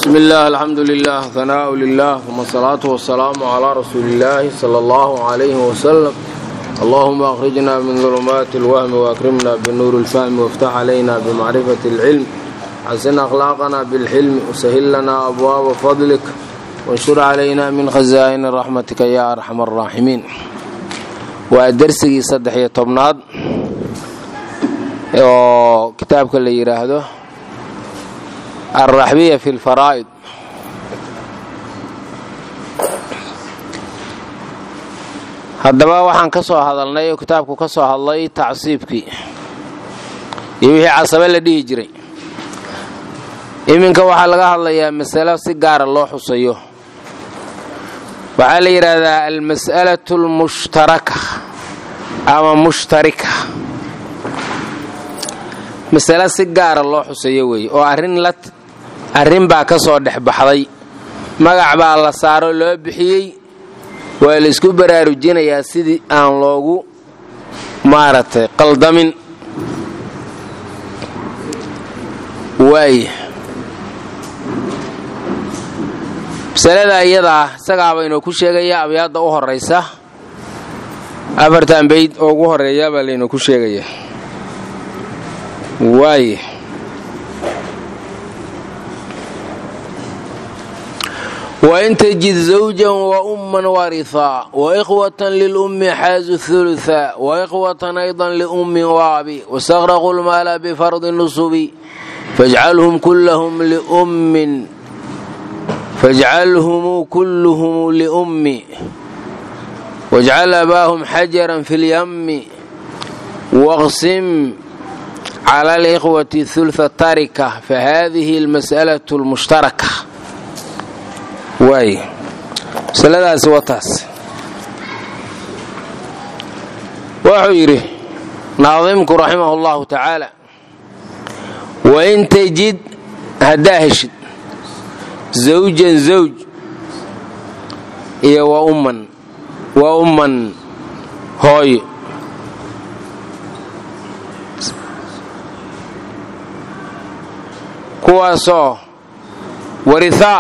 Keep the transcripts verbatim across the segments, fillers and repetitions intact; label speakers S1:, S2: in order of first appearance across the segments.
S1: بسم الله الحمد لله ثناء لله ثم الصلاة والسلام على رسول الله صلى الله عليه وسلم. اللهم أخرجنا من ظلمات الوهم وأكرمنا بالنور الفهم وافتح علينا بمعرفة العلم حسن أخلاقنا بالحلم وسهل لنا أبواب فضلك وانشر علينا من خزائن رحمتك يا أرحم الراحمين. ودرسي صدحية طبناد كتابك اللي يراهده الرحبية في الفرائض. haddaba waxaan ka soo hadalnay oo kitaabku ka soo hadlay tacsiibkii iyo wixii casabe la dhihi jiray. iminka waxaa laga hadlayaa mas'alo si gaar ah loo xusayo. waxaa la yiraahdaa al-mas'alatu al-mushtaraka ama mushtarika. mas'alo si gaar ah loo xusayo weey oo arrin la arrin baa ka soo dhaxbaxday, magac baa la saaro loo bixiyay, waa la isku baraarujinayaa sidii aan loogu maaratay qaldamin. way masalada iyada sagaaba inuu ku sheegaya abyaada u horeysa afartan bayd oo ugu horeeya baa leeyno ku sheegaya. way وإن تجد زوجا وأما وارثا وإخوة للأم حاز الثلثا وإخوة أيضا لأم وأبي واستغرقوا المال بفرض النصب فاجعلهم كلهم لأم فاجعلهم كلهم لأم واجعل أباهم حجرا في اليم واقسم على الإخوة ثلث التركة فهذه المسألة المشتركة. واي سلadaas wataas wuxuu yiri naadimku rahimahullahu ta'ala wa in tajid hadahishid zawjan zawj iyo wa umman wa umman hooy kuwaasoo waritha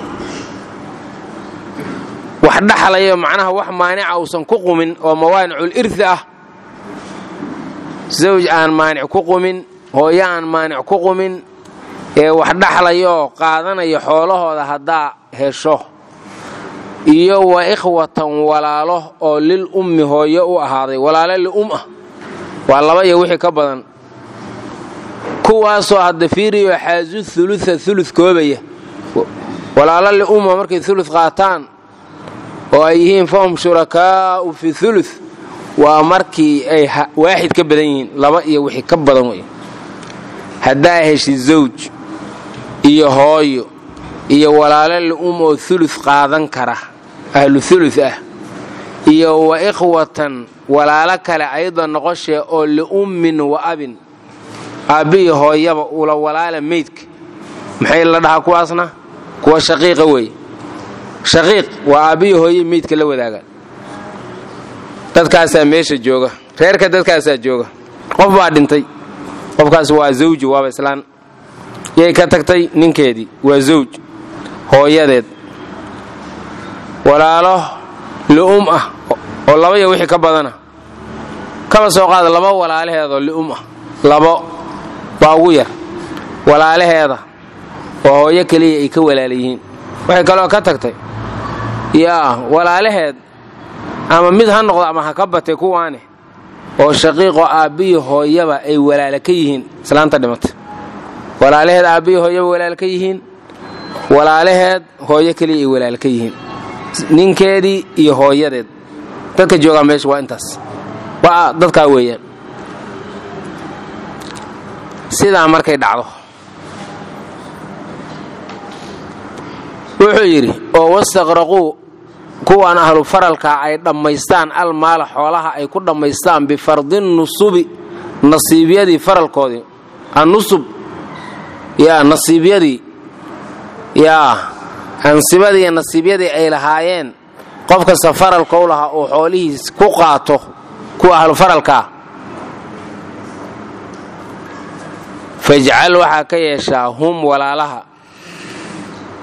S1: wax dhaxlayo macnaha wax maanic uusan ku qumin oo mawaanicul irth ah. zawj aan maanic ku qumin, hooyo aan maanic ku qumin ee wax dhaxlayo qaadanayo xoolahooda hadaa hesho, iyo wa ikhwatan walaalo oo lil ummi hooyo u ahaaday, walaalo li um ah waa laba iyo wixii ka badan, kuwaasoo hadda fiiriyo xaazu thulutha thuluth koobaya. walaalo li umma markay thuluth qaataan oo ay yihiin fahum shurakaa fi thuluth waa markii ay waaxid ka badan yihiin, laba iyo wixii ka badan way. hadaa heshid zawj iyo hooyo iyo walaalo li um oo thuluth qaadan kara ahlu thuluth ah, iyo wa ikhwatan walaalo kale ayada noqoshay oo li ummin wa abin abi hooyaba ula walaala meydka maxay la dhahaa kuwaasna kuwa shaqiiqa way. shaqiiq waa abi hooyo meydka la wadaaga. dadkaas meesha jooga, reerka dadkaas jooga, qof baa dhintay, qofkaas waa zawj waa islaan, yey ka tagtay ninkeedii waa zawj, hooyadeed walaalo li um ah oo laba iyo wixii ka badana kaba soo qaad laba walaalaheed oo li um ah, laba baa ugu yar walaalaheeda oo hooyo kaliya ay ka walaalayihiin. waxay kale ka tagtay yaa walaalaheed ama mid ha noqdo ama ha ka batay kuwaane oo shaqiiqo aabiyo hooyaba ay walaala ka yihiin. islaanta dhimatay walaalaheed aabiyo hooyaba walaala ka yihiin, walaalaheed hooyo kaliya ay walaala ka yihiin, ninkeedii iyo hooyadeed. dadka jooga meesha waa intaas, waa dadka weeyaan. sidaa markay dhacdo wuxuu yiri oo wastaqraqu kuwan ahlu faralka ay dhameystaan almaal xoolaha ay ku dhameystaan bi fardin nusubi nasiibiyadi faralkoodi an-nusub ya nasiibiyadi ya ansibadi nasiibiyadi ay lahaayeen qofka safaralka u lahaa oo xoolihiis ku qaato ku ahlu faralka faj'al waxa ka yeeshaa hum walaalaha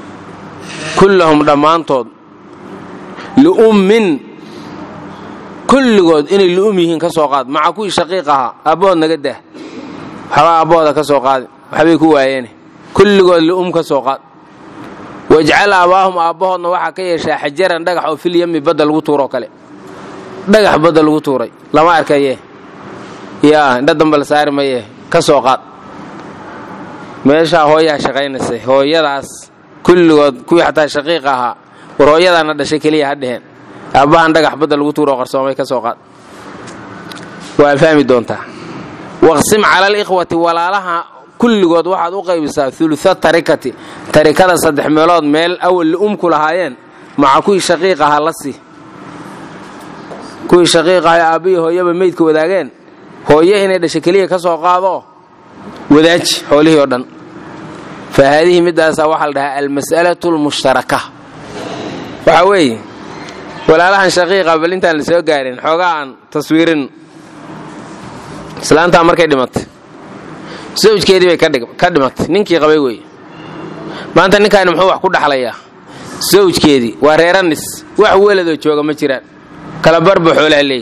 S1: كلهم دمانتود لأم كل قد إن الأميهن كسوقات مع كل شقيقها أبوه نجده حوا أبوه كسوقات حبيكوا يعني كل قد لأم كسوقات واجعل أباهم أبوه نوحة كيشا حجرا دقحوا في اليم بدل وطورة كله دقح بدل وطوري لما أركيه يا ندم بالسعر ما يه كسوقات meesha hooyaa shaqaynaysa hooyadaas kulligood kuwii xataa shaqiiqaha warooyadana dhashay kaliya hadheen abahan dhagax badal lagu tuuro qarsoomay ka soo qaad waa fahmi doontaa waqsim ala al-ikhwati walaalaha kulligood waxaad u qaybisaa thulutha tarikati tarikada saddex meelood meel awal umku lahaayeen maca kuwii shaqiiqaha la si kuwii shaqiiqaha abiy hooyaba meydka wadaageen hooyo inay dhashay kaliya ka soo qaado وداج حوله يردن فهذه مدرسة واحد لها المسألة المشتركة وحوي ولا لها شقيقة بل انت اللي سوى قارين حوغا عن تصوير سلامتا مركي دمت زوج كيدي كدمت ننكي قبيوي ما انت نكا نمحو وحكو دحليا زوج كيدي وريرانس وحو ولدو جوغا مجران كلا بربو حوله لي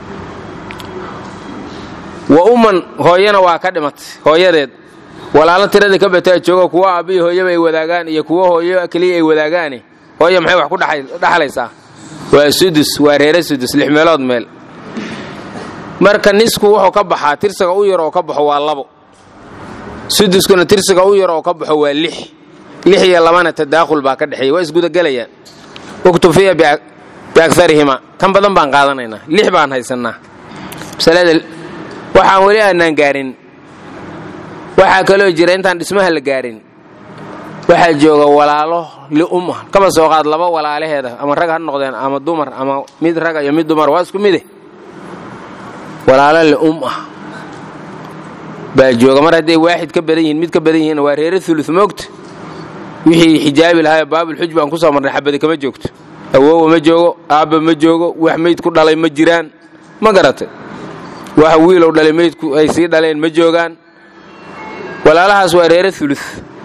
S1: وأمن هوينا واكدمت هويدed walaalo tirada ka batay joogo kuwa abi hooyo bay wadaagaan iyo kuwa hooyo kaliya ay wadaagaan hooyo maxay wax ku dhaxlaysaa waa sudus waa reere sudus lix meelood meel marka nisku wuxuu ka baxaa tirsiga u yar oo ka baxo waa labo suduskuna tirsiga u yar oo ka baxo waa lix lix iyo labana tadaaqul baa ka dhaxay waa isguda galayaan waqtu fiya bi aktharihima tan badan baan qaadanaynaa lix baan haysanaa salada waxaan wali aanan gaarin waxa kale jira intaan dhismaha la gaarin waxa jooga walaalo li umma kaba soo qaad laba walaalaheeda ama rag ha noqdeen ama dumar ama mid rag iyo mid dumar waa isku mid walaalo li umma baa jooga mar haday waahid ka badan yihiin mid ka badan yihiin waa reer thuluth moogta wixii xijaabi lahaa baabul xujb aan ku soo marnay xabadi kama joogto awoow ma joogo aaba ma joogo wax meyd ku dhalay ma jiraan ma garatay waxa wiil oo dhalay meydku ay sii dhaleen ma joogan walaalahaas waa reer thuluth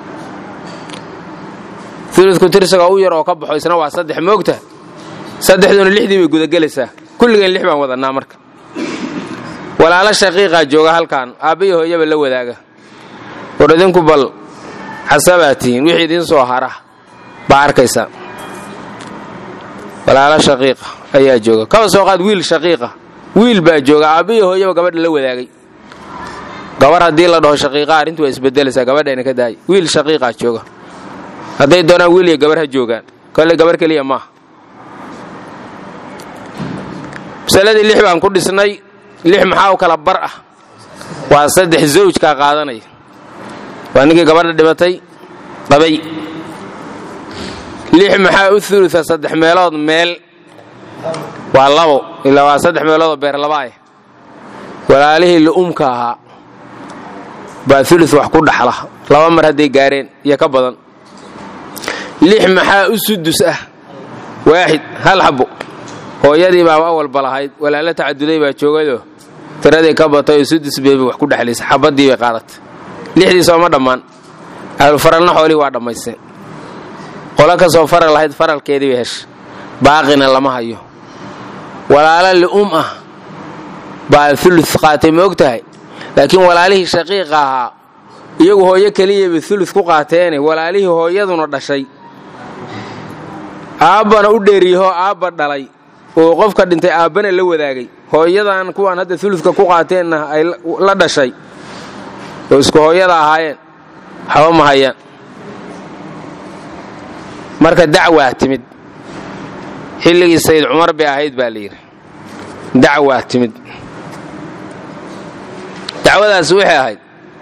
S1: thuluth ku tirsaga u yar oo ka baxo isna waa saddex moogta saddexduna lixdii bay guda galaysaa kulligeen lix baan wadanaa marka walaala shaqiiqa jooga halkan aabiyo hooyaba la wadaaga waradinku bal xasabaatiin wixii idin soo hara baa arkaysa walaala shaqiiqa ayaa jooga kaba soo qaad wiil shaqiiqa wiil baa jooga aabiyo hooyaba gabadha la wadaagay gabar hadii la dhaho shaqiiqa arintu way isbedelaysaa gabadheena ka daay wiil shaqiiqa jooga haday doonaan wiil iyo gabar ha joogaan kale gabar kaliya ma saladi lix baan ku dhisnay lix maxaa u kala bar ah waa saddex zawj ka qaadanay waa ninkii gabadha dhibatay qabay lix maxaa u thulutha saddex meelood meel waa labo ilaa waa saddex meelood beer labaay walaalihii la umka ahaa baa thuluth wax ku dhaxla laba mar haday gaareen iyo ka badan lix maxaa u sudus ah واحد hal xabo hooyadii baa awal balahayd walaala tacaduday baa joogado tiradii ka batay sudus beebi wax ku dhaxlaysa xabadii bay qaadatay lixdii soo ma dhamaan ahlu faralna xooli waa dhamaysay qola ka soo faral lahayd faralkeedii bay heshay baaqina lama hayo walaala li um ah baa thuluth qaatay moogtahay laakiin walaalihii shaqiiqa ahaa iyagu hooyo kaliya bay thuluth ku qaateen walaalihii hooyaduna dhashay aabana u dheeriyo aaba dhalay oo qofka dhintay aabana la wadaagay hooyadan kuwan hadda thuluthka ku qaateen ay la dhashay oo isku hooyada ahaayeen hawa ma hayaan marka dacwa timid xilligii Sayyid Umar bay ahayd baa leeyahay dacwa timid dacwadaas waxay ahayd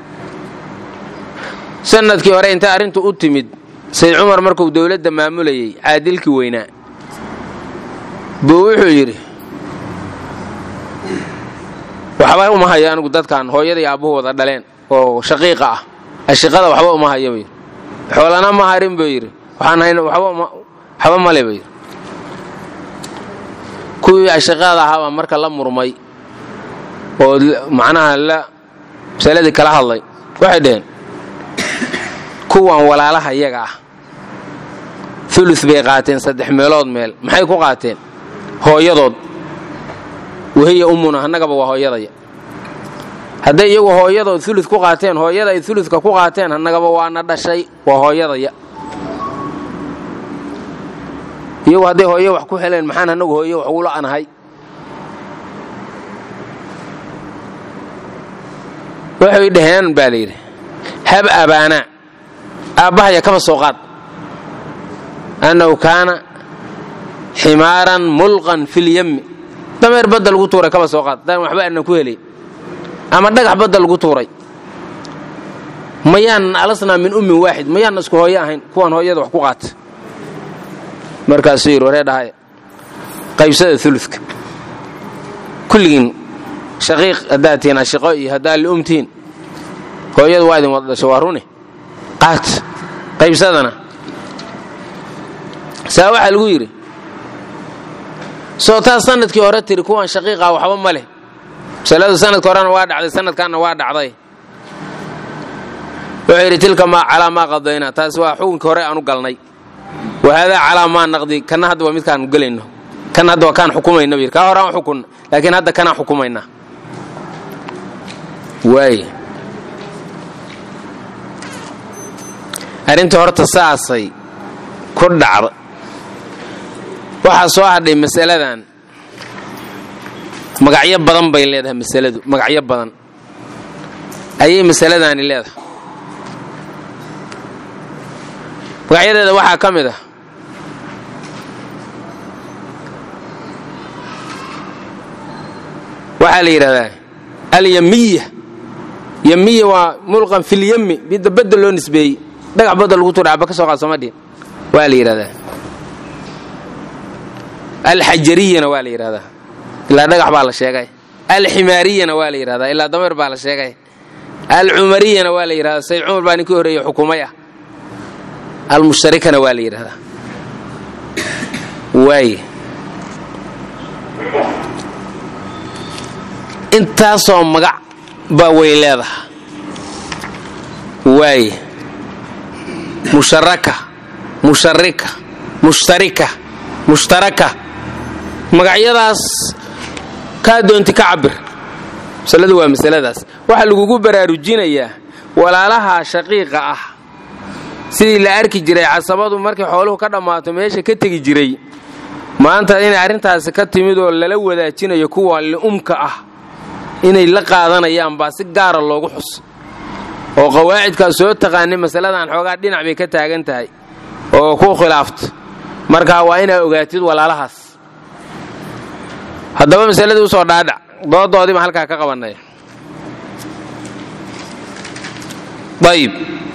S1: sanadkii hore inta arintu u timid Sayyid Umar markuu dawladda maamulayay caadilkii weynaa buu wuxuu yiri waxba uma hayaan ugu dadkan hooyada iyo aabuhu wada dhaleen oo shaqiiqa ah ashqada waxba uma hayo xoolana ma harin buu yiri waxaan hayna waxba waxba ma leeyahay kuwii ashqada ahaa marka la murmay oo macnaha la saladi kala hadlay waxay dheen kuwan walaalaha iyaga ah ثلث bay qaateen saddex meelood meel maxay ku qaateen hooyadood wahiya ummuna annagaba waa hooyadaya hadday iyagu hooyadood ثلث ku qaateen hooyada ay ثلثka ku qaateen annagaba waana dhashay waa hooyadaya iyagu hadday hooyo wax ku heleen maxaan annagu hooyo wax ugu la'anahay waxay dhaheen baa la yidhi hab abaana aabbahaya kaba soo qaad annahu kaana ximaaran mulqan fil yammi dameer badda lagu tuuray kaba soo qaad daan waxba aanan ku helay ama dhagax badda lagu tuuray mayaan alasnaa min ummin waaxid mayaan isku hooyo ahayn kuwan hooyada wax ku qaata markaasuu yidhi waree dhahay qaybsada uluka kulligiin shaqiiq haddaad tihiin ashiqo iyo haddaad li'umtihiin hooyadu waa idin wada dhasho waa rune qaat qaybsadana saa waxaa lagu yidhi soo taas sanadkii hore tiri kuwan shaqiiqa waxba ma leh masaladu sanadka horena waa dhacday sanadkaanna waa dhacday wuxuu yidhi tilka maa calaa maa qadaynaa taas waa xukunkii hore aanu galnay wahaadaa calaa maa naqdi kana hadda waa midkaanu gelayno kan hadda waa kaan xukumayno yidhi kaa hore aan xukunna laakiin hadda kanaan xukumaynaa waay arrintii horta saasay ku dhacda waxaa soo hadhay masaladan magacyo badan bay leedahay masaladu magacyo badan ayay masaladaani leedahay magacyadeeda waxaa ka mid ah waxaa la yidhahdaa alyamiya yamiya waa mulqan filyami midda badda loo nisbeeyey dhagax badda lagu tuura abba ka soo qaad somadhiin waa la yidhahdaa alxajariyana waa la yidhahdaa ilaa dhagax baa la sheegay alximaariyana waa la yidhahdaa ilaa dameer baa la sheegay alcumariyana waa la yidhahdaa sayd cumar baa ninkii horreeyey xukumay ah almushtarikana waa la yidhahdaa waay intaasoo magac baa way leedaha waay musharaka musharika mushtarika mushtaraka magacyadaas kaa doonti ka cabir masaladu waa masaladaas waxaa lagugu baraarujinayaa walaalaha shaqiiqa ah sidii la arki jiray casabadu markay xooluhu ka dhammaato meesha ka tegi jiray maanta inay arrintaasi ka timid oo lala wadaajinayo kuwa li'umka ah inay la qaadanayaan baa si gaara loogu xus oo qawaacidkaa soo taqaanay masaladan xoogaa dhinac bay ka taagan tahay oo ku khilaafto markaa waa inaa ogaatid walaalahaas haddaba masaladii usoo dhaadhac doodoodiiba halkaa ka qabanay ayib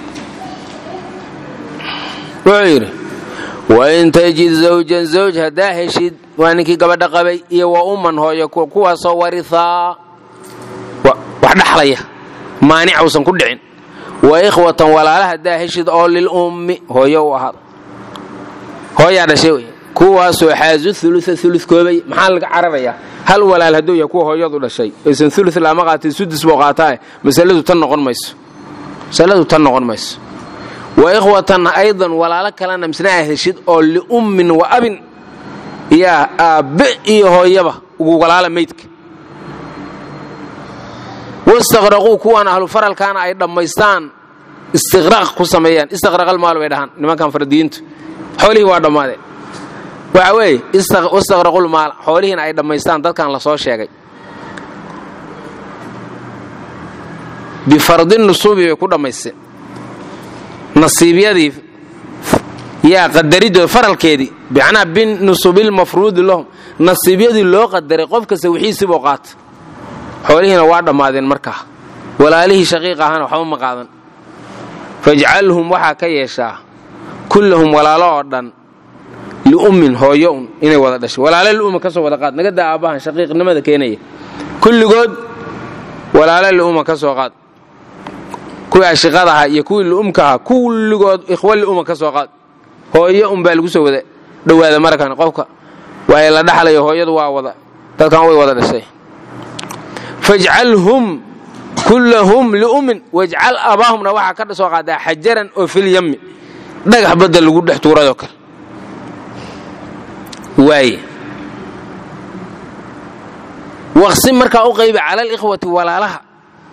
S1: wuxuu yidhi wain tajid zawjan zawj haddaa heshid waa ninkii gabadha qabay iyo wa umman hooyo kuwaasoo warihaa wax dhaxlaya maanic uusan ku dhicin wa ikhwatan walaala haddaa heshid oo lilummi hooyo u ahaada hooyaa dhashay wey kuwaasoo xaazu ulusa ulu koobay maxaa laga cararayaa hal walaal hadduu yahay kuwa hooyadu dhashay aysan ulu lama qaatay sudus buu qaataa masaladu tan noqon mayso masaladu tan noqon mayso wa ikhwatan aydan walaalo kalena misna heshid oo liummin wa abin yaa aabbe iyo hooyaba ugu walaala maydka wastaqraquu kuwan ahlu faralkaana ay dhammaystaan istiqraaq ku sameeyaan istiqraqal maal bay dhahaan nimankan fardiyiintu xoolihii waa dhammaadeen waxa weeye wastaqraqul maal xoolihiina ay dhammaystaan dadkan la soo sheegay bifardin nusuubi bay ku dhammaysteen nasiibyadii yaa qadaridooda faralkeedii bicnaa binusubil mafruudi lahum nasiibyadii loo qadaray qof kasta wixiisibuu qaata xoolihiina waa dhammaadeen markaa walaalihii shaqiiq ahana waxba ma qaadan fajcalhum waxaa ka yeeshaa kullahum walaalo oo dhan liummin hooyo un inay wada dhashay walaalo liumma ka soo wada qaad naga daa aabbahan shaqiiqnimada keenaya kulligood walaalo liumma ka soo qaad kuwii ashiqadaha iyo kuwii liumkaha kulligood ikhwa liumma ka soo qaad hooyo un baa lagu soo wada dhowaada markan qofka waa la dhaxlayo hooyadu waa wada dadkan way wada dhashay fajcalhum kullahum liummin wajcal abaahumna waxaa ka soo qaadaa xajaran oo fil yammi dhagax badda lagu dhex tuuradoo kale واي واقسم مركا أقيب على الإخوة ولا لها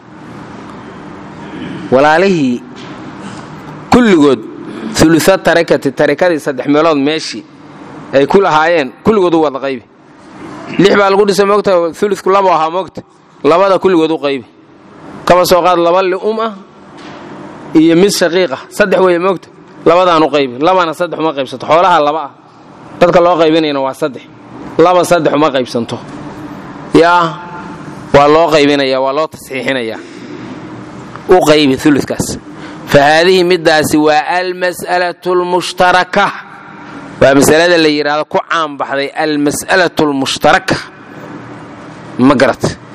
S1: ولا له كل جود ثلثات تركة التركة صدح ميلاد ماشي أي كل هايين كل جود وضع غيبي ليه بقى الجود سموكته ثلث كل أبوها موكت لبدا كل جود غيبي كما سوقات لبل أمه هي مس شقيقة صدح وهي موكت لبدا نقيبي لبنا صدح ما قيب صدح حولها لبا تذكر الله غيبين إنه صدح لبا صدح ما قيب سنته يا والله غيبين يا والله تصحيحين يا وقيب ثلث كاس فهذه مدة سوى المسألة المشتركة ومسألة اللي يراد كعام بحذي المسألة المشتركة مقرت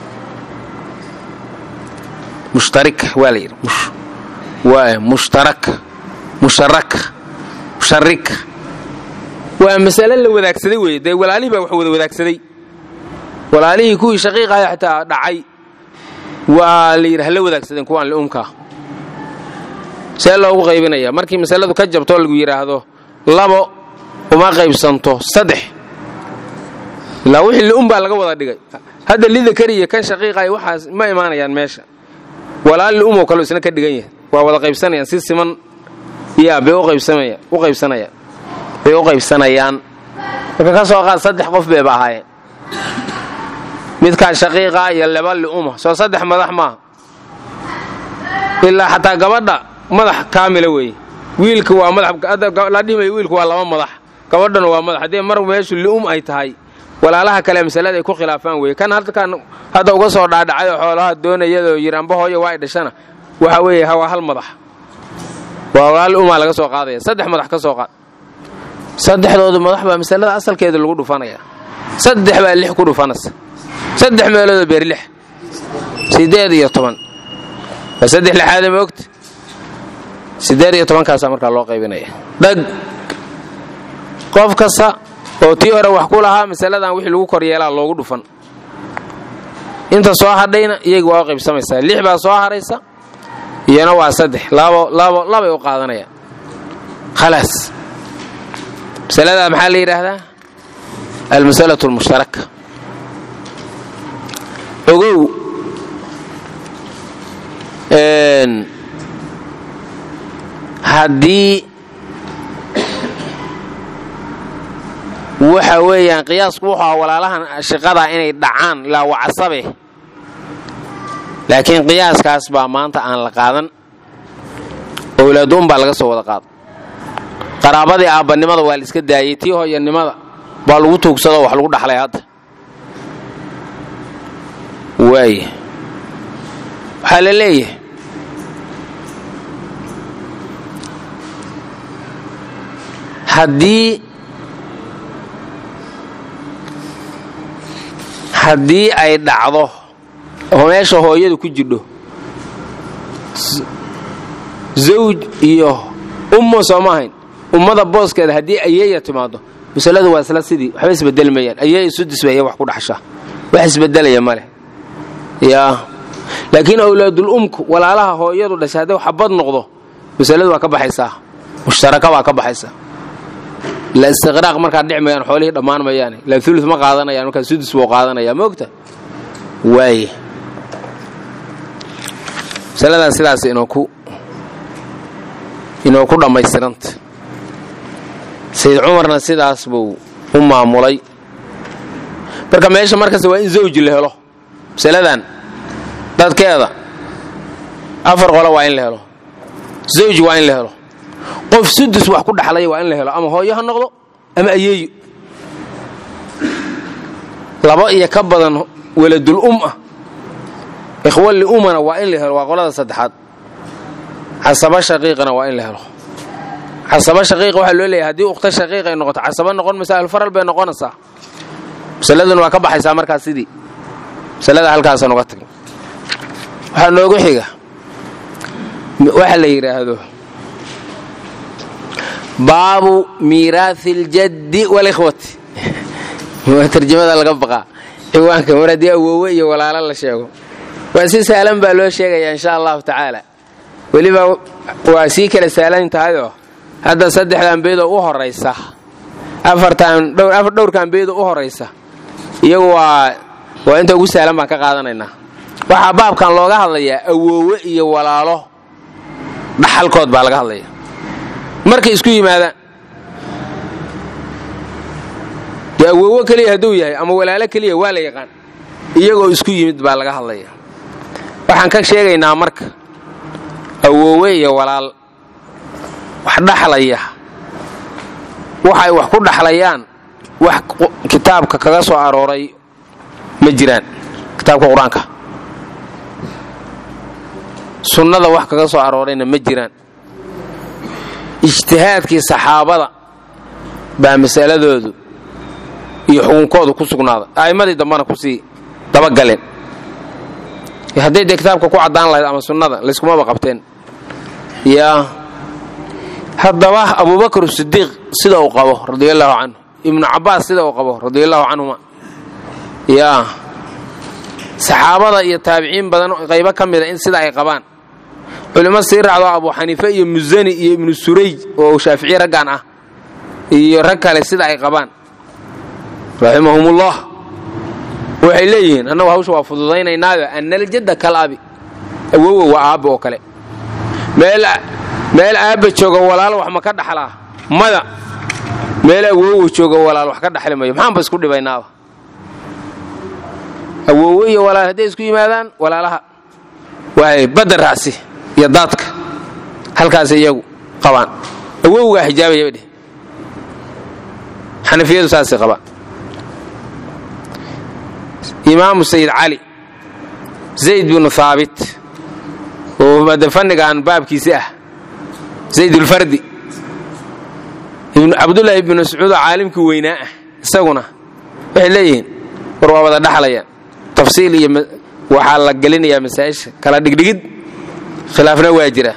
S1: مشترك والي مش ومشترك مشرك مشرك ومسألة اللي وذاك سدي ويدي ولا عليه بوحود وذاك سدي ولا عليه كوي شقيقة حتى دعي واللي يرهل وذاك سدين كوان الأمكا سأل الله غيبنا يا مركي مسألة كجب طول جويره هذا لابو وما غيب سنته صدح لا وحي الأم بالجوضة دقي هذا اللي ذكريه كان شقيقة وحاس ما يمانع يعني ماشى ولا الأم وكله سنة كدقيه وهذا غيب سنة يعني سيس من يا بيو غيب سنة وغيب سنة يا بيو غيب سنة يعني فكاسو قال صدح قف ببعاي مid ka shaqiiqa iyo laba luuma soo saddex madax ma illa hatta gabadha madax kaamil weey wiilku waa madax la dhimay wiilku waa laba madax gabadhana waa madax hadii mar meeshu luum ay tahay walaalaha kale misalada ay ku khilaafaan weey kan halka kan hada uga soo dhaadhacay xoolaha doonayado yiraanba hooyo waa dhashana waxa weey hawa hal madax waa walaal uma laga soo qaaday saddex madax ka soo qaad saddexdoodu madax ba misalada asalkeeda lagu dhufanaya saddex baa lix ku dhufanaysa صدح ميلود بيرلح سيداد iyo toban صدح لحاده موقت سيداد iyo toban kaas marka loo qaybinaya dag qof kasta oo tii hore wax ku lahaa masaladan wixii lagu kor yeelaa loogu dhufan inta soo hadhayna iyagu waa qaybsamaysaa lix baa soo haraysa iyana waa saddex labo labo laba u qaadanaya خلاص masalada maxaa la yiraahdaa المسألة المشتركة ogow een hadii waxa weeyaan qiyaasku waxa walaalahan shaqada inay dhacaan la wacasabe laakiin qiyaaskaas baa maanta aan la qaadan awlaadun baa laga soo wada qaad qaraabadii aabanimada waa la iska daayay tii hooyanimada baa lagu toogsado wax lagu dhaxlay hadda واي حال ليه حدي حدي اي دعضه oo meesha hooyadu ku jidho zawj iyo ummo soomahayn ummada booskeeda hadii ayeeya timaado misaladu waa isla sidii waxba isbedelmayaan ayeey sudis way wax ku dhaxsha wax isbedelaya male يا لكن أولاد الأم ولا لها هو يدو لشهاده وحبض نقضه مسألة وكبحيسة مشتركة وكبحيسة لا استغراق مركز نعمة يعني حوله ضمان ما يعني لا ثلث ما قاعدنا يعني كان سدس وقاعدنا يا مقتة واي مسألة سلاسة إنه كو إنه كل ما يسترنت سيد عمرنا سيد أسبو أم عمولي بركم إيش مركز وين زوج اللي هلا مسألة dad keeda afar qolo waa in la helo zawj waa in la helo qof sudus wax ku dhaxlay waa in la helo ama hooyo ha noqdo ama ayeeyo laba iyo ka badan waladul umma ikhwal umana waa in la helo waa qolada saddexaad xasaba shaqiiqana waa in la helo xasaba shaqiiq waxa loo leeyahay hadii ukhta shaqiiq ay noqoto xasaba noqon masaal faral bay noqonaysaa masaladan waa ka baxaysaa markaas sidii masalada halkaas aan uga tagin waxa noogu xiga waxa la yiraahdo baabu miiraathil jaddi wal ikhwati waa tarjumada laga baqa ciwaanka waradii awoowe iyo walaalo la sheego waa si saalan baa loo sheegaya insha Allah taala waliba waa si kala saalan tahay hadda saddexdan beedo u horeysa afartan dhowr afar dhowrkan beedo u horeysa iyagu waa waa inta ugu saalan baan ka qaadanaynaa waxa baabkan looga hadlayaa awoowe iyo walaalo dhaxalkood baa laga hadlayaa markay isku yimaadaan dee awoowe kaliya hadduu yahay ama walaalo kaliya waa la yaqaan iyagoo isku yimid baa laga hadlayaa waxaan ka sheegaynaa marka awoowe iyo walaal wax dhaxlaya waxay wax ku dhaxlayaan wax kitaabka kaga soo arooray ma jiraan kitaabka quraanka sunnada wax kaga soo aroorayna ma jiraan ijtihaadkii saxaabada baa masaladoodu iyo xukunkoodu ku sugnaaday aymadii dambana ku sii daba galeen hadday de kitaabka ku cadaan lahayd ama sunnada layskumaba qabteen yaa haddaba abubakar sidiiq sida uu qabo radiyallahu anhu ibnu cabbaas sida uu qabo radiyallahu anhuma yaa saxaabada iyo taabiciin badan qaybo ka mid ah in sida ay qabaan culimo sii raacdo abu xaniifa iyo muzani iyo ibnu surayj oo shaafici raggan ah iyo rag kale sida ay qabaan rahimahumullah waxay leeyihiin annagu hawsha waa fududaynaynaayo annal jadda kal abi awowa waa aabba oo kale meel meel aabba jooga walaal wax ma ka dhaxlaa mada meel awowa jooga walaal wax ka dhaxli mayo maxaan ba isku dhibaynaaba awowa iyo walaal hadday isku yimaadaan walaalaha waay badar raasi iyo daadka halkaas iyagu qabaan awowga xijaabaya dheh xanafiyadu saasi qabaan imaam sayyid ali zayd bin thabit oo madafanigan baabkiisa ah zayd al-fardi ibn abdullah ibn mas'ud caalimki weynaa ah isaguna waxay leeyihiin war waa wada dhaxlayaan tafsiil iyo waxa la galinayaa masaa'isha kala dhigdhigid khilaafna waa jira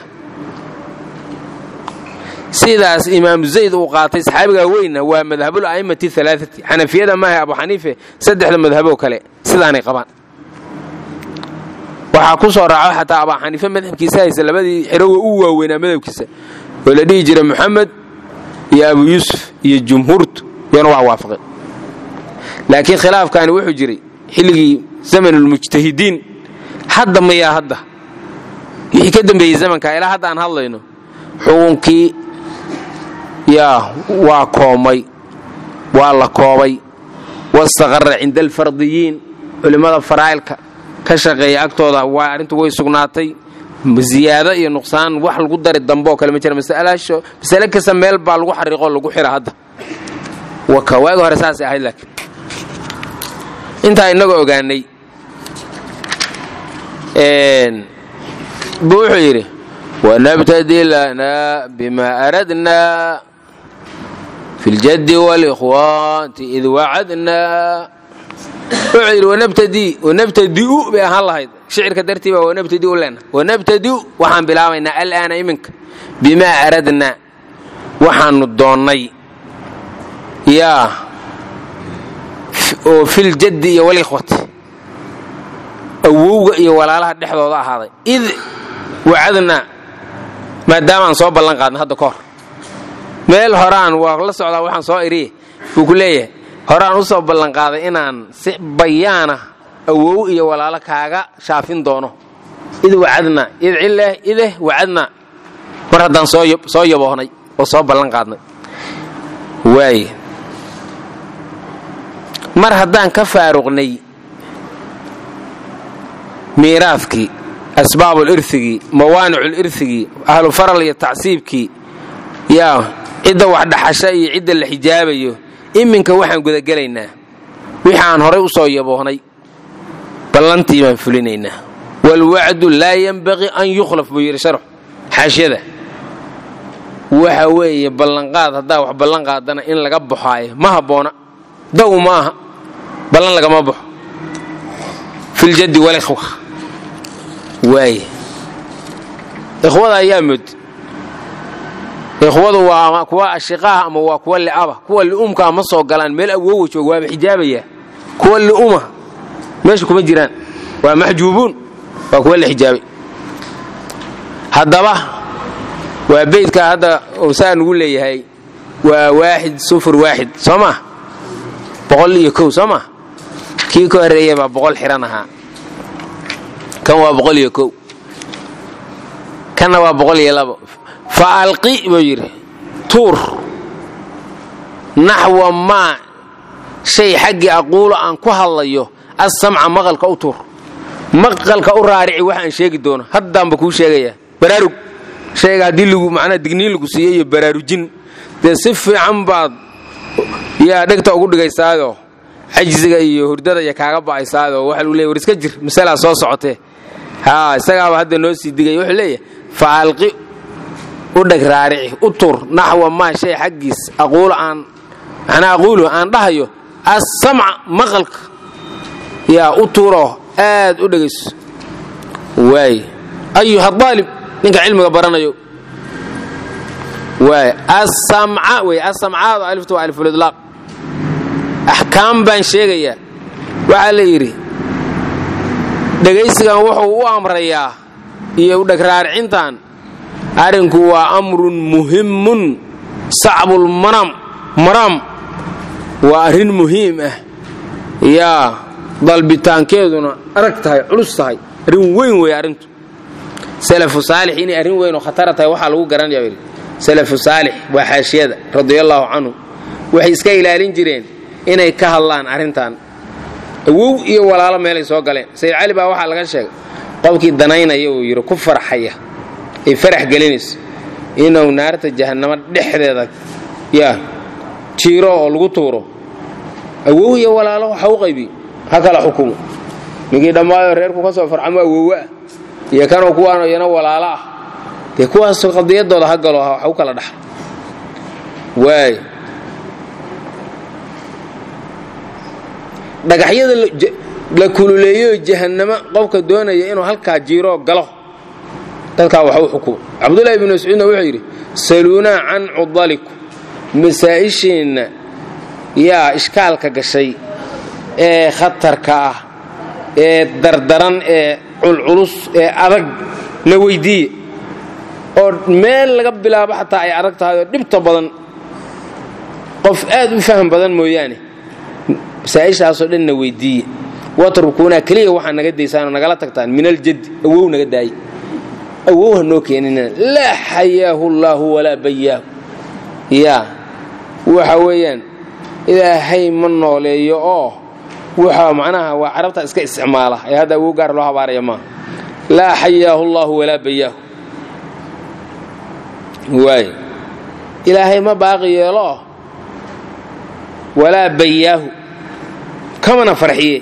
S1: sidaas imaam zayd uu qaatay saxaabiga weyna waa madhabul a'immati thalathati xanafiyada ma abu xaniife saddexda madhabo kale sidaanay qabaan waxa ku soo raaco xataa abu xaniife madhabkiisa haysa labadii xirawo uu waaweynaa madhabkiisa oo la dhigi jiray maxamed iyo abu yusuf iyo jumhuurtu yana waa waafaqay laakiin khilaafkan wuxuu jiray xilligii zamanul mujtahidiin hadda ma yaa hadda wixii ka dambeeyay zamanka ilaa hadda aan hadlayno xukunkii yaa waa koomay waa la koobay wastaqarra cinda alfardiyiin culimada faraa'ilka ka shaqeeya agtooda waa arrintu way sugnaatay ziyaado iyo nuqsaan wax lagu dari dambo kale ma jira mas'alaasho mas'ala kasta meel baa lagu xariiqo lagu xira hadda waka waaga hore saas ahayd laakiin inta inaga ogaanay een buuxu yiri ونبتدي لنا بما أردنا في الجد والإخوات إذ وعدنا ونبتدي ونبتدئ بأهل الله شعر كدرتيبه ونبتدئ لنا ونبتدئ وحن بلاوينا الآن منك بما أردنا وحن الضوني يا في الجد والإخوات أووغ ولا لها دحدو هذا إذ وعدنا maadaama aan soo ballan qaadno hadda ka hor meel horaan waa la socdaa waxaan soo iri uu ku leeyahay horaan u soo ballan qaaday inaan si bayaana awow iyo walaalo kaaga shaafin doono id wacadna id illah idah wacadna mar haddaan soo soo yaboonay oo soo ballan qaadnay way mar haddaan ka faaruqnay miiraafkii أسباب الإرثي موانع الإرثي أهل فرل يتعصيبك يا عدة واحدة حشاي عدة الحجابية إمنك وحن قد قلينا وحان هري وصيبه هني بلنتي من فلينينا والوعد لا ينبغي أن يخلف بير شرح حاشية وحوي بلنقاد هذا وح بلنقاد أنا إن لقب حاي ما هبونا دو ما بلن لقى ما بح في الجد والإخوة واي إخوة أيامد إخوة وكوا الشقاء أما وكوا اللي أبا كوا اللي أمك مصر قلان ميل أووش وقوا بحجابية كوا اللي أمه ماشي كما جيران ومحجوبون وكوا اللي حجابي هذا با وبيتك هذا وسان نقول لي هاي waa waaxid sufur waaxid soo ma boqol iyo kow soo ma kii ka horeeyay baa boqol xiran ahaa kan waa boqol iyo kow kana waa boqol iyo labo fa alqi buu yiri tuur naxwa ma shay xaqi aqulo aan ku hadlayo as-sam'a maqalka u tuur maqalka u raarici waxaan sheegi doono haddaanba ku sheegaya baraarug sheega hadii lagu macna digniin lagu siiyay baraarujin de si fiican baad yaa dhigta ugu dhigaysaayo ajziga iyo hurdada ya kaaga baaysaayo waxa uu leeyahay war iska jir mas'ala soo socotee ha isaga hadda noo sii digay wuxuu leeyahay faalqi u dhag raarici u tur naxwa ma shay xaqiis aquul aan ana aquulu aan dhahayo as-sam'a maqalka yaa u turo aad u dhageyso way ayuha talib ninka cilmiga baranayo way as-sam'a way as-sam'a aliftu alif al-idlaq ahkaam baan sheegaya waxa la yiri dhageysigan wuxuu u amrayaa iyo u dhag raaricintan arinku waa amrun muhimun sa'bul manam maram waa arin muhiim ah yaa dalbitaankeeduna aragtahay culus tahay arin weyn way arintu salafu saalix in arin weyn oo khatar tahay waxa lagu garanayaa salafu saalix waa xaashiyada radiyallahu anhu waxay iska ilaalin jireen inay ka hadlaan arintan awow iyo walaalo meel ay soo galeen sayyid ali baa waxa laga sheegay qofkii danaynaya uu yiri ku farxaya ay farax galinayso inuu naarta jahannama dhexdeeda yaa jiiro oo lagu tuuro awow iyo walaalo waxa uu qaybi hakala xukumo migi dhamaayo reerku ka soo farxamo awowa iyo kan kuwaano yana walaala ah de kuwaas qadiyadooda ha galo waxa uu kala dhax way dhagaxyada la kululeeyo jahannama qofka doonaya inuu halka jiiro galo dadka waxa uu xukumo abdullah ibn mas'uud wuxuu yiri saluna an udaliku masaa'ishina ya iskaalka gashay ee khatarka ah ee dardaran ee culculus ee adag la weydiiyay oo meel laga bilaabo xataa ay adag tahay oo dhibta badan qof aad u faham badan mooyaane saayishaas oo dhan weydiiyay watarkuna kaliya waxa naga deysaan nagala tagtaan min al-jadd awow naga daay awow noo keenina la hayahu allah wala bayya ya waxa weeyaan ilaahay ma nooleeyo oo waxa macnaha waa carabta iska isticmaala ay hada awow gaar loo habaaraya ma la hayahu allah wala bayya way ilaahay ma baaqi yeelo wala bayyahu كما فرحيه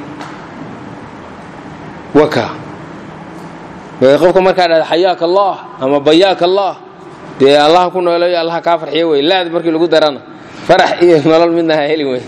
S1: وكا بيقولكم marka حياك الله اما بياك الله دي الله كنا ولا الله ka farxiye way laad markii lagu darana farax iyo nolol midna heli way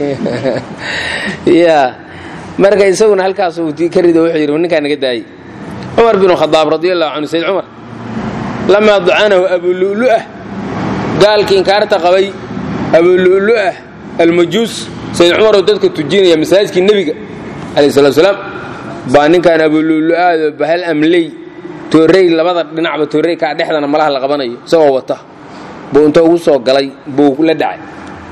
S1: ya marka isaguna halkaas uu karido wuxuu yiri ninka naga daayay Umar bin Khattab radiyallahu anhu Sayyid Umar lama du'anahu Abu Lu'lu'ah dalkiin kaarta qabay Abu Lu'lu'ah al-Majus Sayyid Umar oo dadka tujinaya masaajidkii nabiga alayhi salaatu wasalaam baa ninkan Abu Lu'lu'ah bahal amlay toorey labada dhinacba toorey ka dhexdana malaha la qabanayo soo wata buu inta ugu soo galay buu la dhacay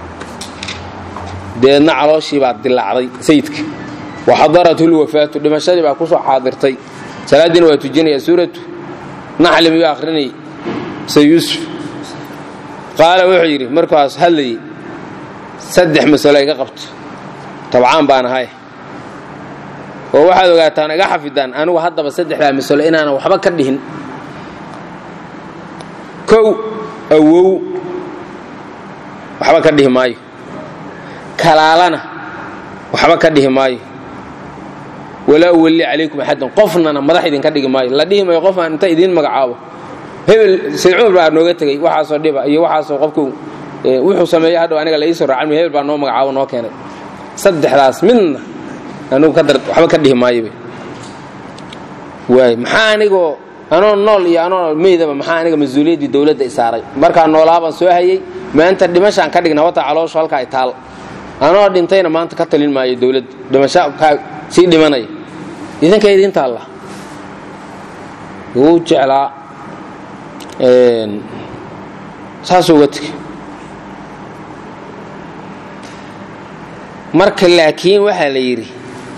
S1: deedna calooshii baa dilaacday sayidka wa hadaratu al-wafaatu dhimashadii baa ku soo xaadirtay salaadina waa tujinaya suuratu nahl iyo akhrinay sayusuf qaala wuxuu yiri markaas hadlay saddex mas'alo iga qabto tabcaan baan ahay oo waxaad ogaataan iga xafidaan anigu haddaba saddexda mas'alo inaan waxba ka dhihin kow awow waxba ka dhihi maayo kalaalana waxba ka dhihi maayo wala wali alaykum hadan qofna madax idin ka dhigi maayo la dhihi maayo qof aan inta idin magacaabo hebel Sayyid baa nooga tagay waxa soo dhiba iyo waxa soo qofku wuxuu sameeyay hadda aniga la ii soo raacay hebel baa noo magacaabo noo keenay saddexdaas midna anu ka dar waxba ka dhihi maayo way maxaa anigo anoo nool iyo anoo meedaba maxaa aniga mas'uuliyadii dawladda isaaray marka noolaaban soo hayay maanta dhimashaan ka dhigna wata caloosho halka ay taal anoo dhintayna maanta ka talin maayo dawladda dhimasho ka si dhimanay idinka idinta Allah uu jeclaa een saaso wati marka laakiin waxaa la yidhi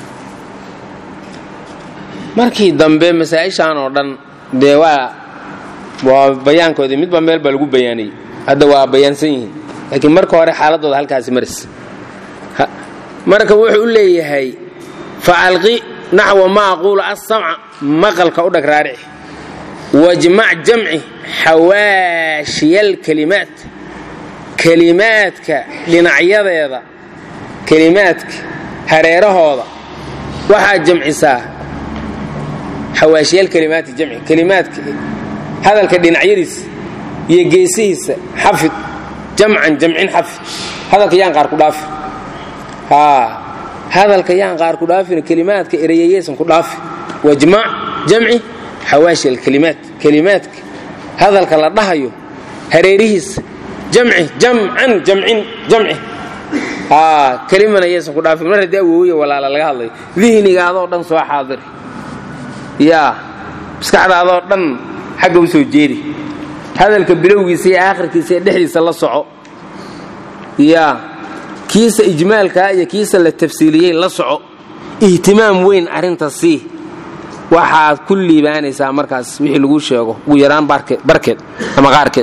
S1: markii dambe masaa'ishaan oo dhan dee waa waa bayaankoodii midba meel baa lagu bayaaniyey hadda waa bayaansan yihiin laakiin marka hore xaaladooda halkaasi maris marka wuxuu u leeyahay facalqi naxwa ma aquulu as-samca maqalka u dhag raarici wajmac jamci xawaashiyal kalimaat kalimaadka dhinacyadeeda kalimaadka hareerahooda waxaa jamcisaa xawaashiyal kalimaati jamci kalimaadka hadalka dhinacyadiisa iyo geesihiisa xafid jamcan jamcin xafid hadalka yaan qaar ku dhaafi haa hadalka yaan qaar ku dhaafin kalimaadka ereyaysan ku dhaafi wajmac jamci xawaashiyal kalimaat kalimaadka hadalka la dhahayo hareerihiisa jamci jamcan jamcin jamci aa kalimana yeesan ku dhaafin mar haddii awooyo walaala laga hadlayo dihnigaadoo dhan soo xaadir yaa maskaxdaadoo dhan xagga u soo jeedi hadalka bilowgiisa iyo aakhirkiisa iyo dhexdiisa la soco yaa kiisa ijmaalka iyo kiisa la tafsiiliyey la soco ihtimaam weyn arrintaasi waxaad ku liibaanaysaa markaas wixii lagu sheego ugu yaraan barkeed ama qaarkeed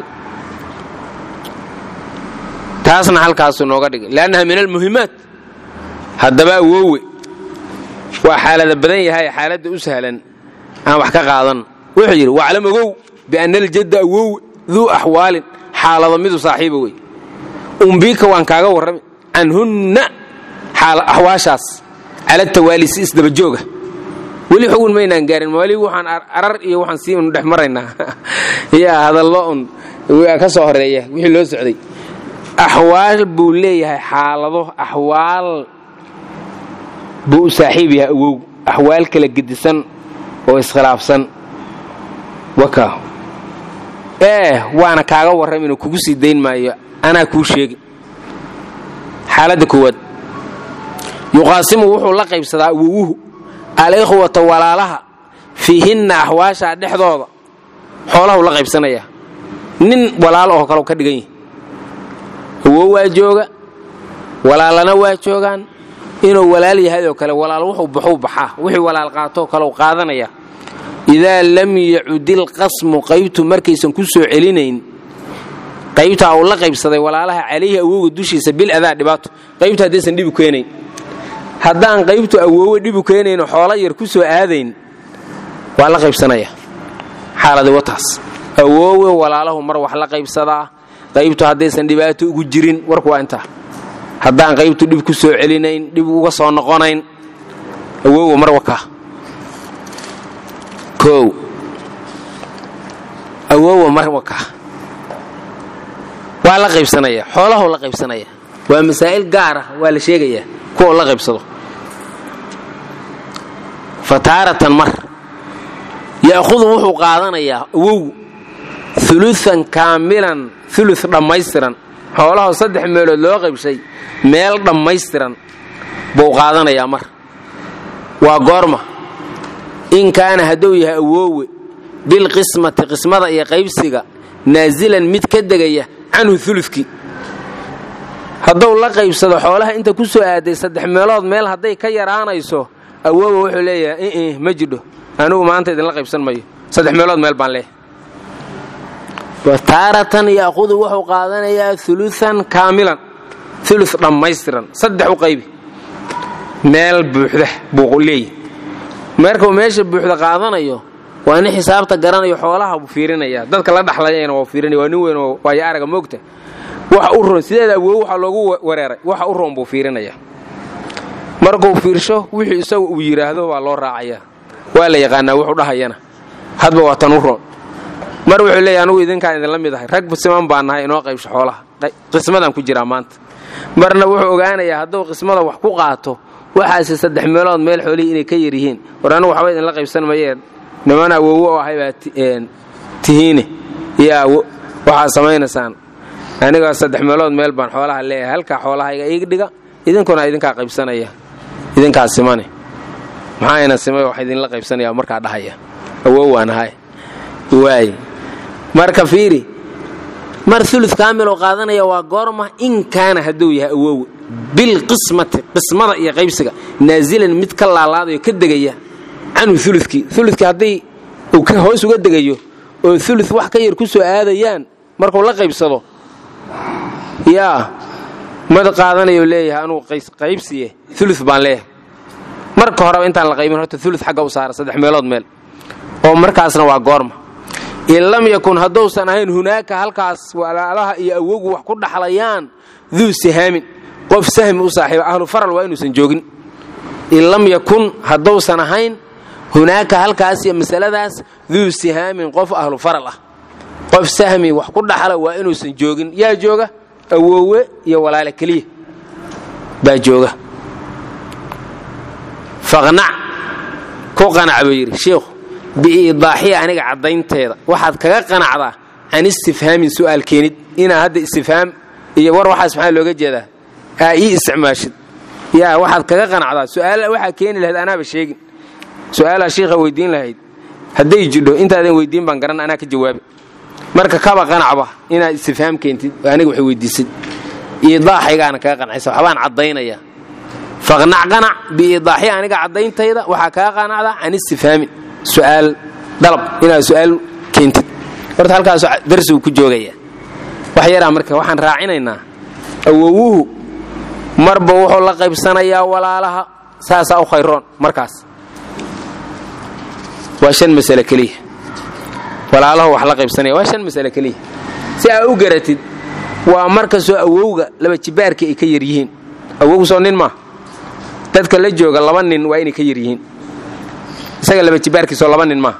S1: taasna halkaasuu nooga dhigay lannaha min almuhimaat haddaba awoowe waa xaalada badan yahay xaaladda u sahlan aan wax ka qaadan wuxuu yidhi waclam ogow bianna aljadda awoowe duu axwaalin xaalado midu saaxiiba wey umbiika waan kaaga warrami canhunna axwaashaas cala tawaali si isdabajooga weli xugun maynaan gaarin mawaligi waxaan arar iyo waxaan sii un dhex maraynaa yaa hadallo un ka soo horeeya wixii loo socday axwaal buu leeyahay xaalado axwaal buu u saaxiib yahay awow axwaal kala gedisan oo iskhilaafsan waka ee waana kaaga warram inuu kugu sii dayn maayo anaa kuu sheegi xaaladda koowaad yuqaasimu wuxuu la qaybsadaa awowuhu alikhwata walaalaha fiihinna axwaashaa dhexdooda xoolahu la qaybsanaya nin walaalo oo kale ka dhigan yahi awow waa jooga walaalana waa joogaan inuu walaal yahay oo kale walaal wuxuu baxuu baxaa wixii walaal qaato kale uu qaadanaya idaa lam yacudil qasmu qaybtu markaysan ku soo celinayn qaybta uu la qaybsaday walaalaha calayhi awowga dushiisa bil adaa dhibaato qaybta haddaysan dhibu keenayn haddaan qaybtu awoowe dhibu keenayn oo xoolo yar ku soo aadayn waa la qaybsanaya xaaladii wataas awoowe walaalahu mar wax la qaybsadaa qaybtu haddaysan dhibaato ugu jirin warku waa intaa haddaan qaybtu dhib ku soo celinayn dhib uga soo noqonayn awoowe mar wakaa kow awoowe mar wakaa waa la qaybsanaya xoolaha la qaybsanaya waa masaa'il gaar ah waa la sheegaya kuwa la qaybsado fataaratan mar yaakhud wuxuu qaadanayaa awow uluan kaamilan ulu dhammaystiran xoolaha saddex meelood loo qaybshay meel dhammaystiran buu qaadanayaa mar waa goorma in kaana hadduu yahay awoowe bilqismati qismada iyo qaybsiga naazilan mid ka degaya canhu ulukii hadduu la qaybsado xoolaha inta ku soo aaday saddex meelood meel hadday ka yaraanayso awoowa wuxuu leeyahay ma jidho anugu maanta idinla qaybsan mayo saddex meelood meel baan leeyahay wataaratan yaaqudu wuxuu qaadanayaa uluan kaamilan ulu dhammaystiran saddex u qaybi meel buuxda buu leeyahay markuu meesha buuxda qaadanayo waa nin xisaabta garanayo xoolaha buu fiirinaya dadka la dhaxlayana waa fiirinaya waa nin weyn oo waayo araga moogta waxa u roon sideeda awoow waxa loogu wareeray waxa u roon buu fiirinaya markuu fiirsho wixii isagu uu yiraahdo waa loo raacaya waa la yaqaanaa wuxuu dhahayana hadba waa tan u roon mar wuxuu leeyahay anigu idinkaan idin la mid ahay rag siman baan nahay inoo qaybsho xoolaha qismadan ku jira maanta marna wuxuu ogaanayaa hadduu qismada wax ku qaato waxaasi saddex meelood meel xoolihii inay ka yar yihiin war anigu waxba idinla qaybsan mayeen niman awoowo oo ahay baa tihiine yaa waxaa samaynaysaan aniga saddex meelood meel baan xoolaha leeyahay halkaa xoolahayga iga dhiga idinkuna idinkaa qaybsanaya idinkaa simane maxaa ina simay wax idinla qaybsanaya markaa dhahaya awoow waan ahay waay marka fiiri mar ثلث كامل وقادنيا waa goorma in kaana haduu yahay awow bil qismati qismada iyo qaybsiga naazilan mid ka laalaadayo ka degaya anu ثلثki ثلثki hadii uu ka hoos uga degayo oo ثلث wax ka yar ku soo aadayaan markuu la qaybsado yaa mad qaadanayo leeyahay anu qaybsiye ثلث baan leeyahay marka hore intaan la qaybin horta ثلث xagga u saar saddex meelood meel oo markaasna waa goorma in lam yakun hadowsan ahayn hunaaka halkaas walaalaha iyo awoogu wax ku dhaxlayaan duu sihaamin qof sahmi u saaxiib ahlu faral waa inuusan joogin in lam yakun hadowsan ahayn hunaaka halkaas iyo masaladaas duu sihaamin qof ahlu faral ah qof sahmi wax ku dhaxla waa inuusan joogin yaa jooga awoowe iyo walaalo kaliya baa jooga faqnac ku qanac buu yiri sheekhu biidaaxiya aniga cadaynteeda waxaad kaga qanacdaa an istifhaamin su'aal keenid ina hadda istifhaam iyo war waxa maxaa looga jeedaa ay isticmaashid yaa waxaad kaga qanacdaa su'aal waxa keeni lahayd anaaba sheegin su'aala sheekha weydiin lahayd haday jidho intaadan weydiin baan garan anaa ka jawaabi marka kaba qanacba ina istifhaam keentid aniga wax weydiisid idaaxigaana kaga qanacaysa waxbaan cadaynaya faqnac qanac biidaaxiya aniga cadaynteeda waxa kaga qanacdaa an istifhaamin سؤال طلب إلى سؤال كنت ورد halkaas darsi ku joogaya wax yar marka waxaan raacinayna awowuhu marba wuxuu la qaybsanayaa walaalaha saasa u khayroon markaas waa shan mas'ala kaliya walaalaha wax la qaybsanaya waa shan mas'ala kaliya si ay u garatid waa marka soo awowga laba jibaarka ay ka yar yihiin awowgu soo nin ma dadka la jooga laba nin waa inay ka yar yihiin isaga laba jibaarkiiso laba nin ma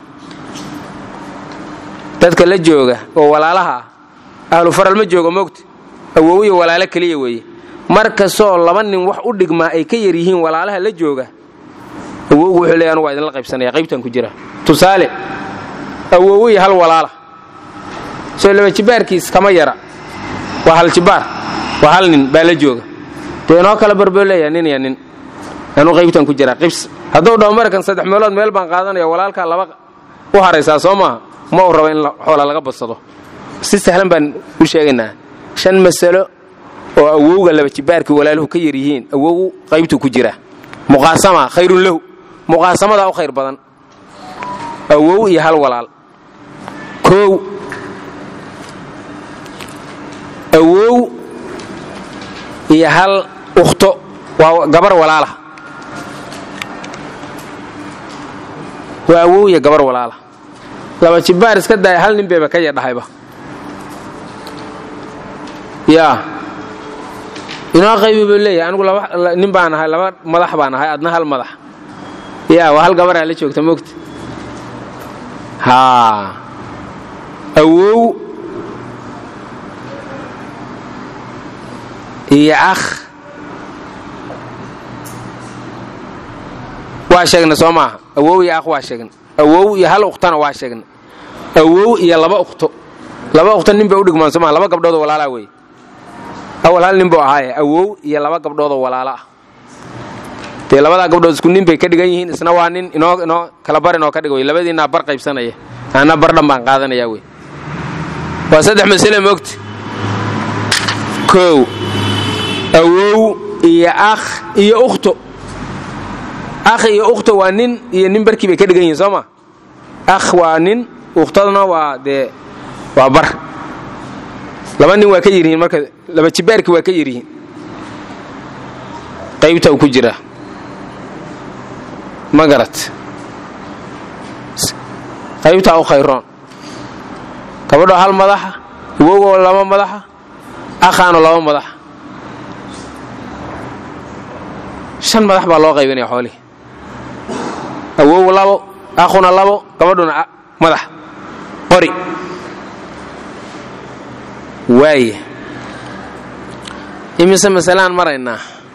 S1: dadka la jooga oo walaalaha ahlu faral ma jooga moogta awoow iyo walaalo kaliya weeye marka soo laba nin wax u dhigma ay ka yar yihiin walaalaha la jooga awoow wuxuu leeyahay waa idin la qaybsanaya qaybtan ku jira tusaale awoow iyo hal walaala soo laba jibaarkiis kama yara waa hal jibaar waa hal nin baa la jooga deeno kala barbeelaya nin iyo nin anu qaybtan ku jira qibs hadoo dhaw markan saddex meelood meel baan qaadanaya walaalka laba u haraysa Soomaa ma u rabo in xoolo laga badsado si sahlan baan u sheegaynaa shan mas'alo oo awowga laba jibaarkii walaaluhu ka yar yihiin awowgu qaybtu ku jira muqaasama khayrun lahu muqaasamada oo khayr badan awow iyo hal walaal koow awow iyo hal ukhto waa gabar walaalaha waa awow iyo gabar walaala laba jibaar iska daay hal nin beeba ka yadhayba yaa ina qaybi leeyahay anigu laba nin baan ahay laba madax baan ahay adna hal madax yaa waa hal gabar la joogta moogta ha awow iyo akh waa sheegna Soomaa awow iyo akh waa sheegna awow iyo hal uqtana waa sheegna awow iyo laba uqto laba uqto nin bay u dhigmaan Soomaa laba gabdhood oo walaala way awal hal nin buu ahaay awow iyo laba gabdhood oo walaala ah te labada gabdhood isku nin bay ka dhigan yihiin isna waa nin inoo inoo kala bar inoo ka dhigay labadiina bar qaybsanaya ana bar dhanbaan qaadanaya way waa saddex mas'ale moogti koow awow iyo akh iyo uqto akhi iyo ukhto waa nin iyo nin barkii bay ka dhigan yihiin Soomaa akh waa nin ukhtadna waa de waa bar laba nin waa ka yiriin marka laba jibaarkii waa ka yiriin qaybta ku jira magarat qaybta oo khayroon kabadho hal madaxa wogo laba madaxa akhaano laba madaxa shan madax baa loo qaybinaya xoolihi awow labo akhuna labo gabadhuna madax qori way imise masalan marayna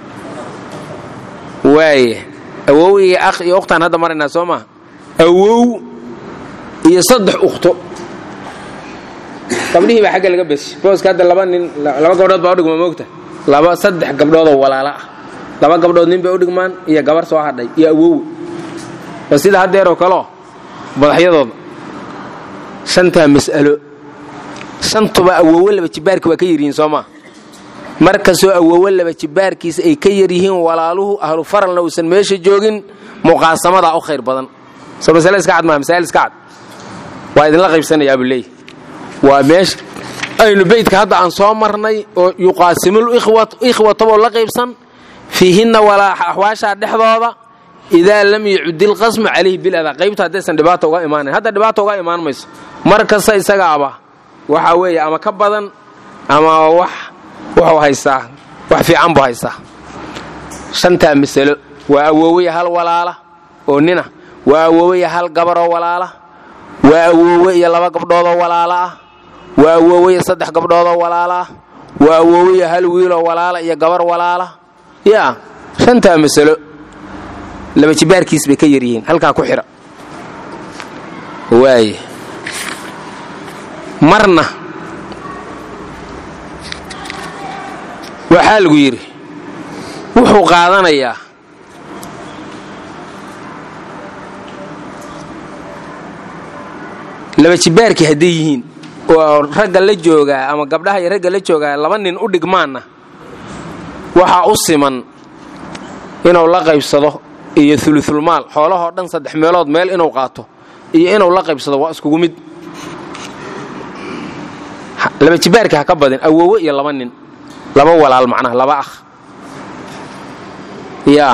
S1: way awow iyo akh iyo ukhtaan hadda marayna Soomaa awow iyo saddex ukhto gabdhihii baa xagga laga bas booska hadda laba nin laba gabdhood baa u dhigma moogta laba saddex gabdhood oo walaala ah laba gabdhood nin bay u dhigmaan iyo gabar soo hadhay iyo awow sida hadeero kale madaxyadooda shanta mas'alo shantuba awoowe laba jibaarki waa ka yiriin Soomaa marka soo awoowe laba jibaarkiis ay ka yiriin walaaluhu ahlu faralna uusan meesha joogin muqaasamada u khayr badan soo mas'ala iska cad ma mas'ala iska cad waa idin la qaybsanaya abulay waa meesha aynu beedka hadda aan soo marnay oo yuqaasimul ikhwat ikhwatabo la qaybsan fiihinna wala ahwaasha dhexdooda إذا لم يعد القسم عليه بالأذى قيبتها ديسان دباته وغا إيمان هذا دباته وغا إيمان ميس مركز سيساقا أبا وحاوية أما كبضا أما وح وحو هايسا وح في عنبو هايسا شنتا مثل وأووية هالولالة وننا وأووية هالقبر ولالة وأووية لما قبضوضا ولالة وأووية صدح قبضوضا ولالة وأووية هالويلة ولالة يا قبر ولالة يا شنتا مثل laba jibaarkiis bay ka yiriin halka ku xira way marna waxa lagu yiri wuxuu qaadanayaa laba jibaarki hadii yihiin oo rag la jooga ama gabdhaha iyo rag la jooga laba nin u dhigmaana waxa u siman inuu la qaybsado iyo thuluthul maal xoolaha dhan saddex meelood meel inuu qaato iyo inuu la qaybsado waa isku mid laba jibaarka ka badan awoowe iyo laba nin laba walaal macnaha laba akh ya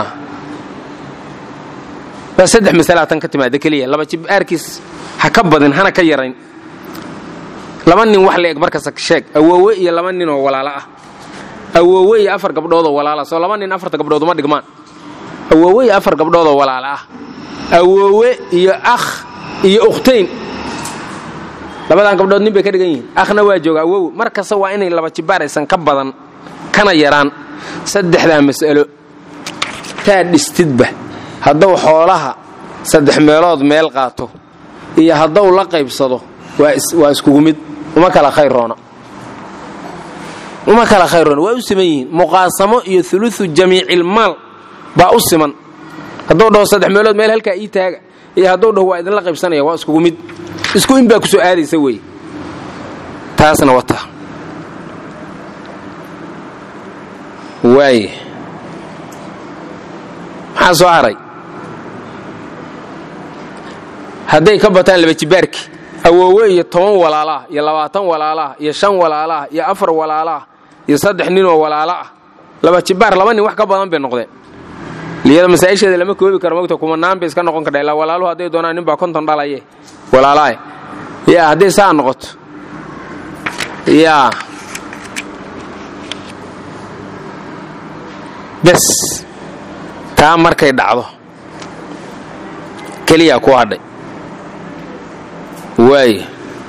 S1: bas saddex misalatan ka timaada kaliya laba jibaarkiis ha ka badan hana ka yarayn laba nin wax la eg marka sheeg awoowe iyo laba nin oo walaala ah awoowe iyo afar gabdhood oo walaala soo laba nin afarta gabdhood ma dhigmaan awoowe afar gabdhood oo walaala ah awoowe iyo akh iyo ukhtayn labadan gabdhood nin bay ka dhigan yihiin akhna waa jooga awoowe markaas waa inay laba jibaaraysan ka badan kana yaraan saddexda mas'alo taa dhistidba hadduu xoolaha saddex meelood meel qaato iyo hadduu la qaybsado waa waa isku mid uma kala khayroona uma kala khayroona waa u siman muqaasamo iyo thuluthu jamiicil maal ba u siman hadduu dhaho saddex meelood meel halka ii taaga iyo hadduu dhaho waa idin la qaybsanaya waa isku mid isku in baa ku soo aadaysa way taasna wata way maxaa soo haray hadday ka bataan laba jibaarki awoowe iyo toban walaalaah iyo labaatan walaalaah iyo shan walaalaah iyo afar walaalaah iyo saddex nin oo walaala ah laba jibaar laba nin wax ka badan bay noqdeen liyada masaa'isheeda lama koobi karo waqti kuma naanba iska noqon kara ilaa walaaluhu haday doonaan nin baa konton dhalaye walaalaay ya haday saa noqoto ya bas taa markay dhacdo kaliya ku hadhay way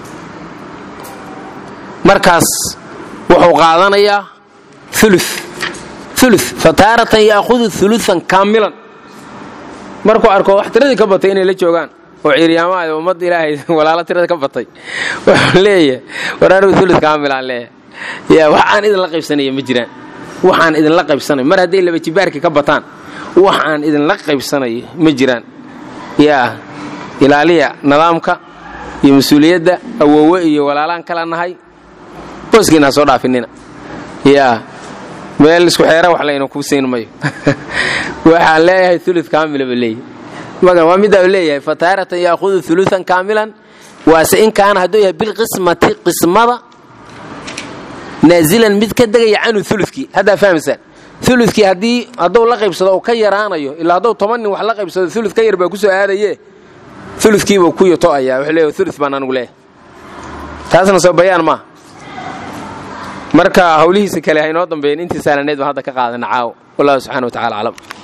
S1: markaas wuxuu qaadanayaa thuluth ثلث فتارة يأخذ ثلثا كاملا مركو أركو واحترد كبطي إني لجوغان وعيرياما ومد إلهي ولا لا ترد كبطي ليه ورارو ثلث كاملا ليه يا وحان إذن لقب سنة مجران وحان إذن لقب سنة مرة دي اللي بتبارك كبطان وحان إذن لقب سنة مجران يا إلالية نظامك يمسؤولية ده أووئي ولا لان كلا نهاي بس كنا صورة فيننا يا meel isku xeera wax layna ku seen mayo waxa leeyahay thuluth kaamil bilay magan waa mid ay leeyahay fataarata yaakhudhu thuluthan kaamilan wa in kaana haduu yahay bil qismati qismada naazilan mid ka dagay anu thuluthki hada fahamsan thuluthki hadii haduu la qaybsado oo ka yaraanayo ilaa haduu toban nin wax la qaybsado thuluth ka yar baa ku soo aadaye thuluthki baa ku yato ayaa wax leeyahay thuluth baan anigu leeyahay taasna soo bayaan ma marka hawlihiisa kale ay noo dambeeyeen intii saalaneed hadda ka qaadan caaw wallahu subhanahu wa ta'ala alam